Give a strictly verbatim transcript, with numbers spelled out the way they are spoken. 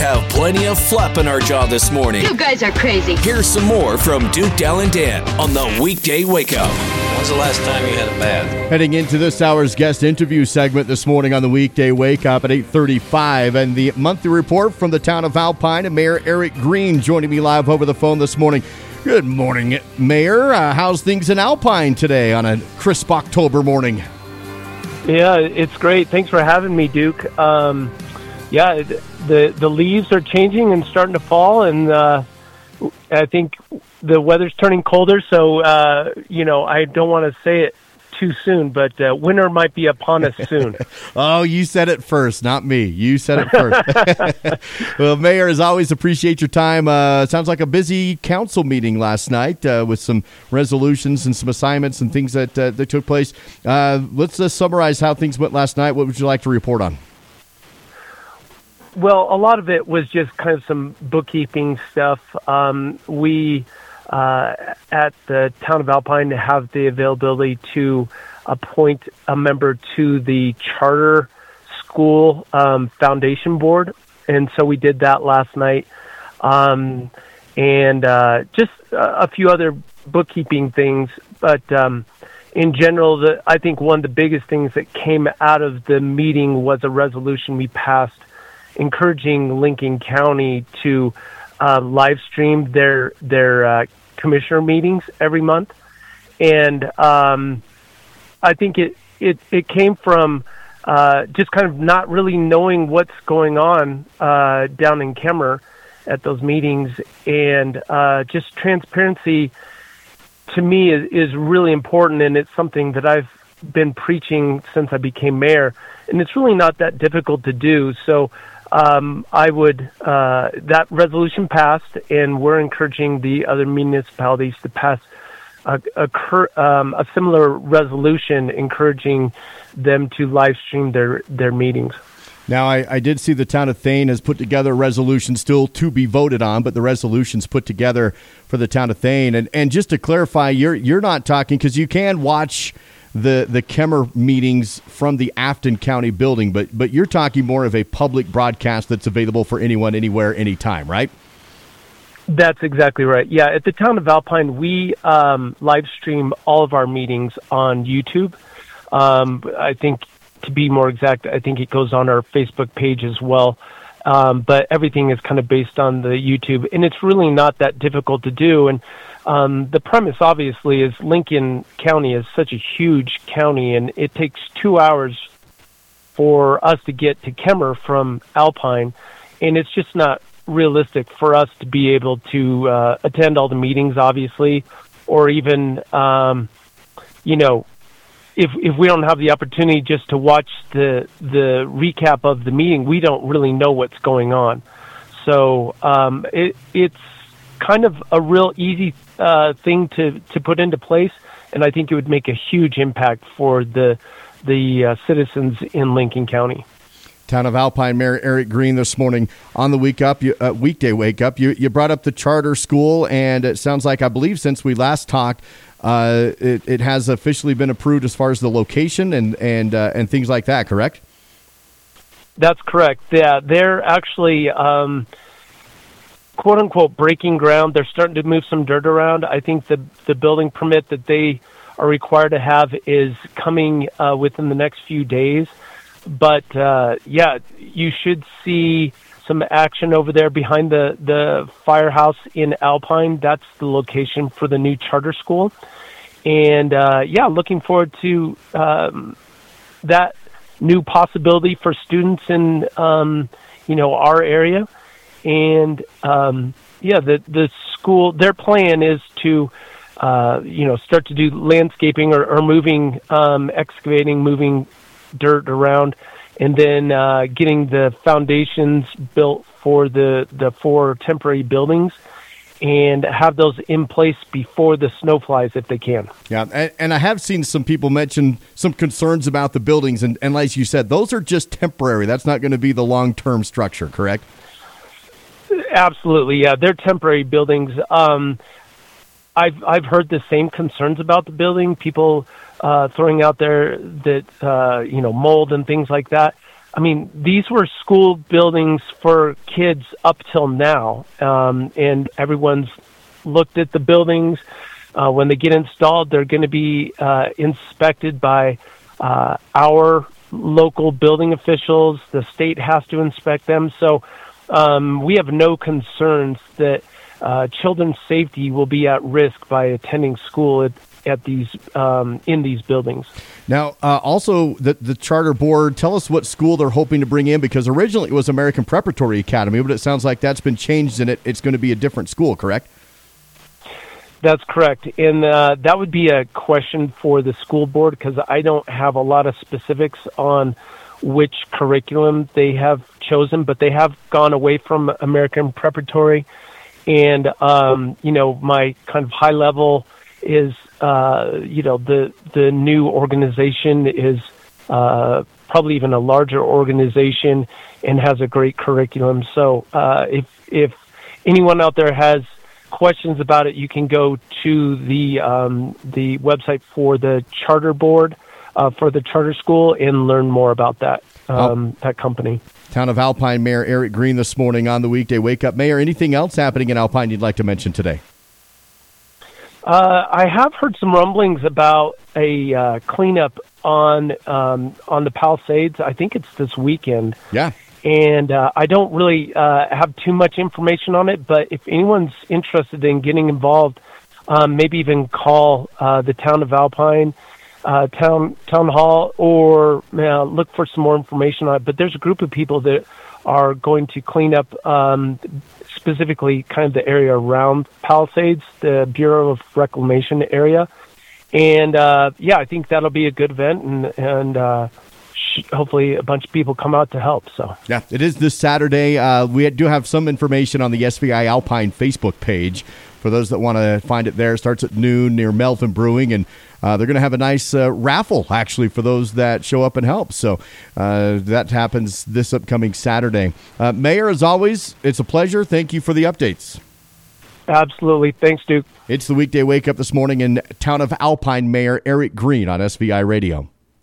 have plenty of flap in our jaw this morning. You guys are crazy. Here's some more from Duke, Dal, and Dan on the Weekday Wake Up. When's the last time you had a bath? Heading into this hour's guest interview segment this morning on the Weekday Wake Up at eight thirty-five, and the monthly report from the town of Alpine, and Mayor Eric Green joining me live over the phone this morning. Good morning, Mayor. Uh, how's things in Alpine today on a crisp October morning? Yeah, it's great. Thanks for having me, Duke. Um, yeah, the the leaves are changing and starting to fall, and uh, I think the weather's turning colder. So, uh, you know, I don't want to say it too soon, but uh, winter might be upon us soon. Oh, you said it first, not me. You said it first. Well, Mayor, as always, appreciate your time. Uh, sounds like a busy council meeting last night uh, with some resolutions and some assignments and things that uh, that took place. Uh, let's uh, summarize how things went last night. What would you like to report on? Well, a lot of it was just kind of some bookkeeping stuff. Um, we Uh, at the town of Alpine to have the availability to appoint a member to the charter school um, foundation board. And so we did that last night. Um, and uh, just a, a few other bookkeeping things. But um, in general, the, I think one of the biggest things that came out of the meeting was a resolution we passed encouraging Lincoln County to Uh, live stream their their uh, commissioner meetings every month, and um, I think it it, it came from uh, just kind of not really knowing what's going on uh, down in Kemmer at those meetings, and uh, just transparency to me is, is really important, and it's something that I've been preaching since I became mayor, and it's really not that difficult to do. So. Um, I would, uh, that resolution passed, and we're encouraging the other municipalities to pass a, a, cur, um, a similar resolution encouraging them to live stream their, their meetings. Now, I, I did see the town of Thane has put together a resolution still to be voted on, but the resolution's put together for the town of Thane. And, and just to clarify, you're, you're not talking, because you can watch the the Kemmer meetings from the Afton County building, but but you're talking more of a public broadcast that's available for anyone, anywhere, anytime, right? That's exactly right. Yeah, at the town of Alpine, we um, live stream all of our meetings on YouTube. Um, I think, to be more exact, I think it goes on our Facebook page as well. Um, but everything is kind of based on the YouTube, and it's really not that difficult to do. And Um, the premise, obviously, is Lincoln County is such a huge county, and it takes two hours for us to get to Kemmer from Alpine, and it's just not realistic for us to be able to uh, attend all the meetings, obviously, or even, um, you know, if if we don't have the opportunity just to watch the the recap of the meeting, we don't really know what's going on. So um, it, it's kind of a real easy uh, thing to, to put into place, and I think it would make a huge impact for the the uh, citizens in Lincoln County. Town of Alpine Mayor Eric Green this morning on the Week Up, you, uh, Weekday Wake Up. You you brought up the charter school, and it sounds like, I believe, since we last talked, uh, it, it has officially been approved as far as the location and and uh, and things like that. Correct? That's correct. Yeah, they're actually. Um, quote unquote breaking ground. They're starting to move some dirt around. I think the the building permit that they are required to have is coming uh, within the next few days. But uh, yeah, you should see some action over there behind the, the firehouse in Alpine. That's the location for the new charter school. And uh, yeah, looking forward to um, that new possibility for students in um, you know our area. And, um, yeah, the, the school, their plan is to, uh, you know, start to do landscaping or, or moving, um, excavating, moving dirt around, and then uh, getting the foundations built for the, the four temporary buildings and have those in place before the snow flies if they can. Yeah, and, and I have seen some people mention some concerns about the buildings, and, and as you said, those are just temporary. That's not going to be the long-term structure, correct? Absolutely, yeah. They're temporary buildings. Um, I've I've heard the same concerns about the building. People uh, throwing out there that uh, you know mold and things like that. I mean, these were school buildings for kids up till now, um, and everyone's looked at the buildings. Uh, when they get installed, they're going to be uh, inspected by uh, our local building officials. The state has to inspect them. So um, we have no concerns that uh, children's safety will be at risk by attending school at, at these um, in these buildings. Now, uh, also, the, the charter board, tell us what school they're hoping to bring in, because originally it was American Preparatory Academy, but it sounds like that's been changed and it, it's going to be a different school, correct? That's correct. And uh, that would be a question for the school board, because I don't have a lot of specifics on which curriculum they have chosen, but they have gone away from American Preparatory. And, um, you know, my kind of high level is, uh, you know, the, the new organization is uh, probably even a larger organization and has a great curriculum. So uh, if, if anyone out there has questions about it, you can go to the um, the website for the charter board uh, for the charter school and learn more about that um, oh. that company. Town of Alpine Mayor Eric Green this morning on the Weekday Wake Up. Mayor, anything else happening in Alpine you'd like to mention today? Uh, I have heard some rumblings about a uh, cleanup on um, on the Palisades. I think it's this weekend. Yeah. And uh, I don't really uh, have too much information on it, but if anyone's interested in getting involved, um, maybe even call uh, the town of Alpine uh, town town hall, or uh, look for some more information on it. But there's a group of people that are going to clean up um, specifically kind of the area around Palisades, the Bureau of Reclamation area. And, uh, yeah, I think that'll be a good event, and, and uh hopefully a bunch of people come out to help. So yeah, it is this Saturday. Uh, we do have some information on the S V I Alpine Facebook page for those that want to find it there. It starts at noon near Melvin Brewing, and uh, they're going to have a nice uh, raffle, actually, for those that show up and help. So uh, that happens this upcoming Saturday. Uh, Mayor, as always, it's a pleasure. Thank you for the updates. Absolutely. Thanks, Duke. It's the Weekday Wake Up this morning in Town of Alpine Mayor Eric Green on S V I Radio.